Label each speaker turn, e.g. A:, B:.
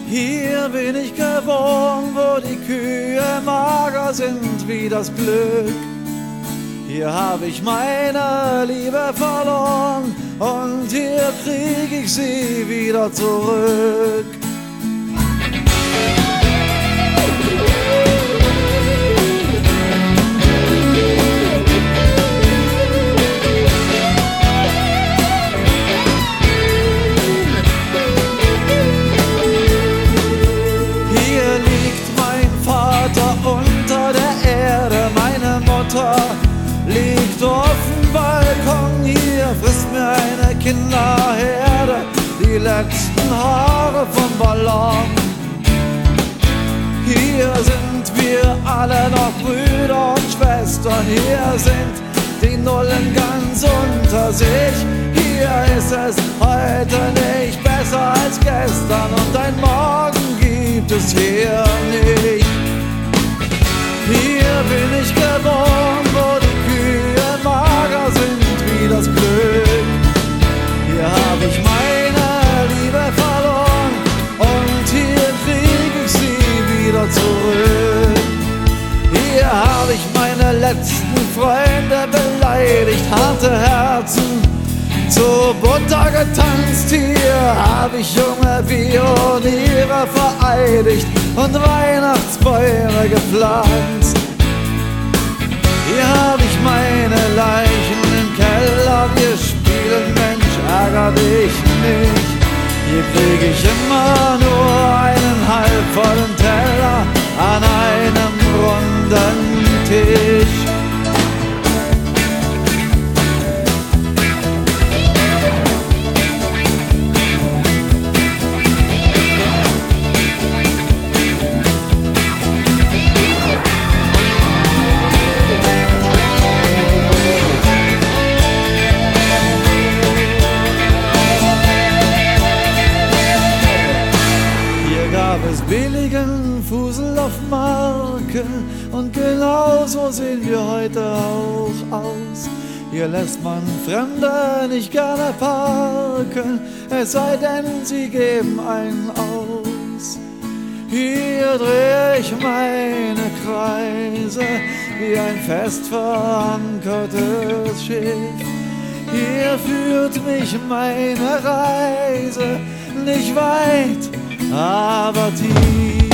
A: Hier bin ich geboren, wo die Kühe mager sind wie das Glück. Hier hab ich meine Liebe verloren und hier krieg ich sie wieder zurück. Hier liegt mein Vater unter der Erde, meine Mutter liegt auf dem Balkon, hier frisst mir eine Kinderherde die letzten Haare vom Ballon. Hier sind wir alle noch Brüder und Schwestern, hier sind die Nullen ganz unter sich. Hier ist es heute nicht besser als gestern und ein Morgen gibt es hier nicht. Hier bin ich geboren, wo die Kühe mager sind wie das Glück. Hier hab ich meine Liebe verloren und hier krieg ich sie wieder zurück. Hier hab ich meine letzten Freunde beleidigt, harte Herzen zur Butter getanzt. Hier hab ich junge Pioniere vereidigt und Weihnachtsbäume gepflanzt. Hier hab ich meine Leichen im Keller, wir spielen Mensch, ärger dich nicht. Hier krieg ich immer nur einen halbvollen Teller an einem runden Tisch. Billigen Fusel auf Marke und genau so sehen wir heute auch aus. Hier lässt man Fremde nicht gerne parken, es sei denn, sie geben einen aus. Hier dreh ich meine Kreise wie ein fest verankertes Schiff. Hier führt mich meine Reise nicht weit, aber tief.